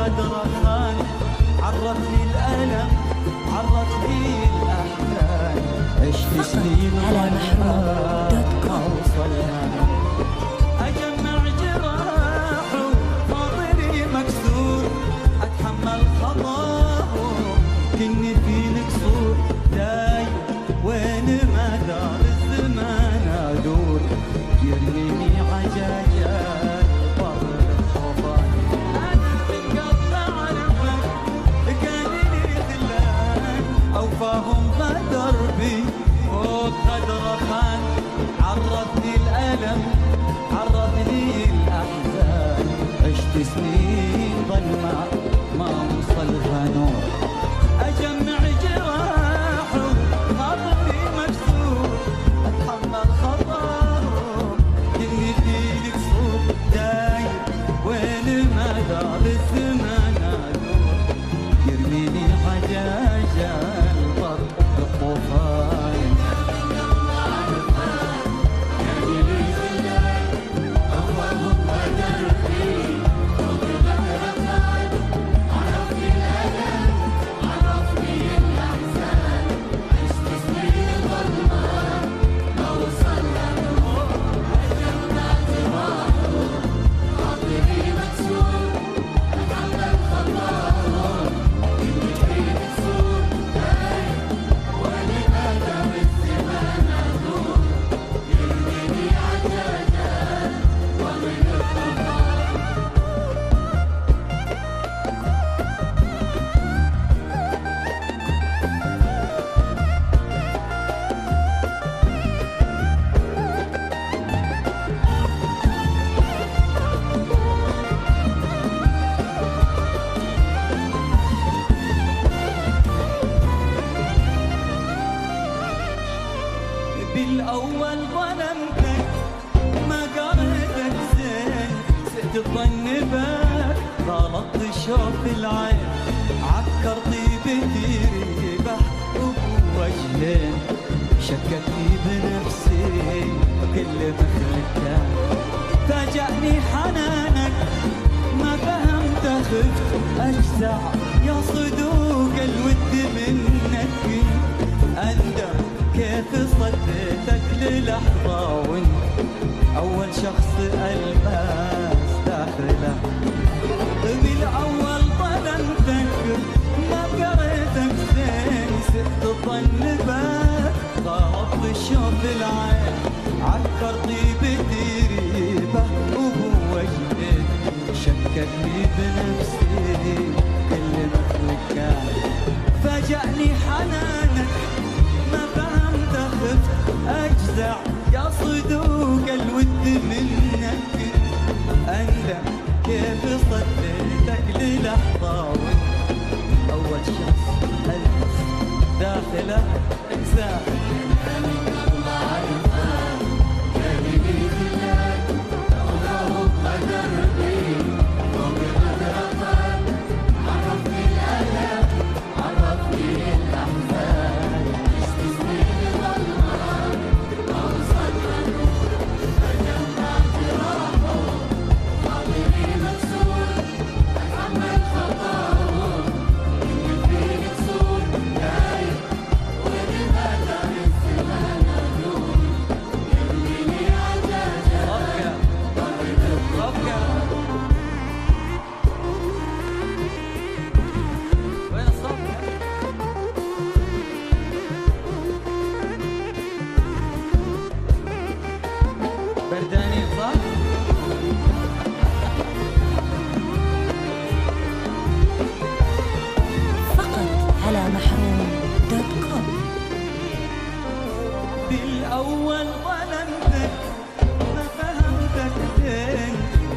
غدره خان، عرفني الألم عرفني الأحزان، عشت سنين على محروم ما وصلها، أجمع جراح وخاطري مكسور، أتحمل خطاه كني في القصور، دايم وين ما دار الزمان أدور، يرميني عجاجات بر الخوفان، أنا من قبل أعرفك كان لي خلان، أوفاهم بدربي فوق غدر خان، عرفني الألم عرفني الأحزان، عشت سنين ظلمة ما وصلها نور، أجمع جراح وخاطري مكسور، أتحمل خطاهم كني في القصور، دايم وين ما دار الزمان أدور، يرميني عجاجة البر الطوفان. بالأول ظلمتك ما قريتك زين، سئت الظن بك غلطت شوف العين، عكر طيبتي ريبة وبوجهين، شككني بنفسي كل مخلك، فاجأني حنانك ما فهمت خفت أجزع، يا صدوق الود منك أندم كيف صديتك للحظة، وانت أول شخص ألمس داخله، بالأول ظلمتك ما قريتك زين، سئت الظن بك غلط شوف العين، عكر طيبتي ريبة وبوجهي، شككني بنفسي كل مخلك، فاجأني حنانك ما فهمت خفت أجزع، يا صدوق الود منك أندم كيف صديتك للحظة، وانت أول شخص ألمس داخله أجزاء. برداني صح؟ فقط على محروم.com. بالأول ظلمتك ما فهمتك زين،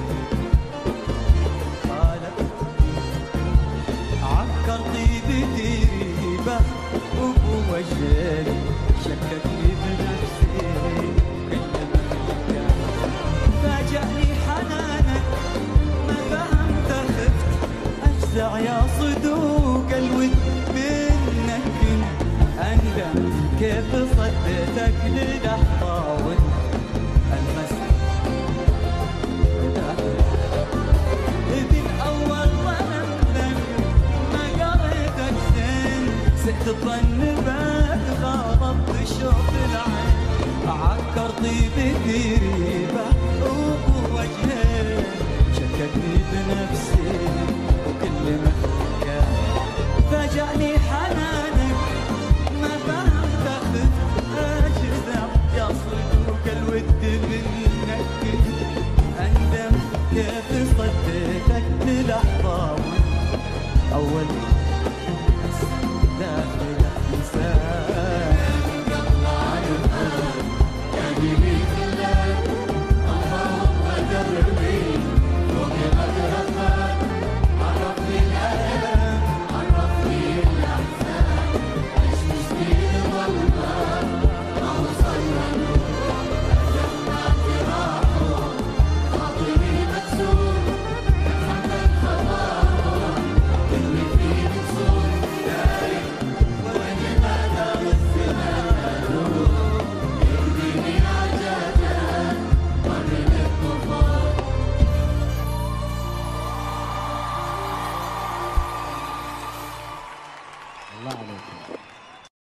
عكر طيبتي ريبة وبوجهي، شككني بنفسي كل ما الأول بس داخل إنسان الله يرحم قلبي كله اللهم دربي فوق مدرسة عرفني الألم عرفني الأحزان عشت سنين والله ما وصلنا النور جمعت راحه خاطري مكسور محمد خطاه اللي فيه مكسور دايم وين ما دام الزمان يرميني عجاجات مرن الطوفان. الله عليكم.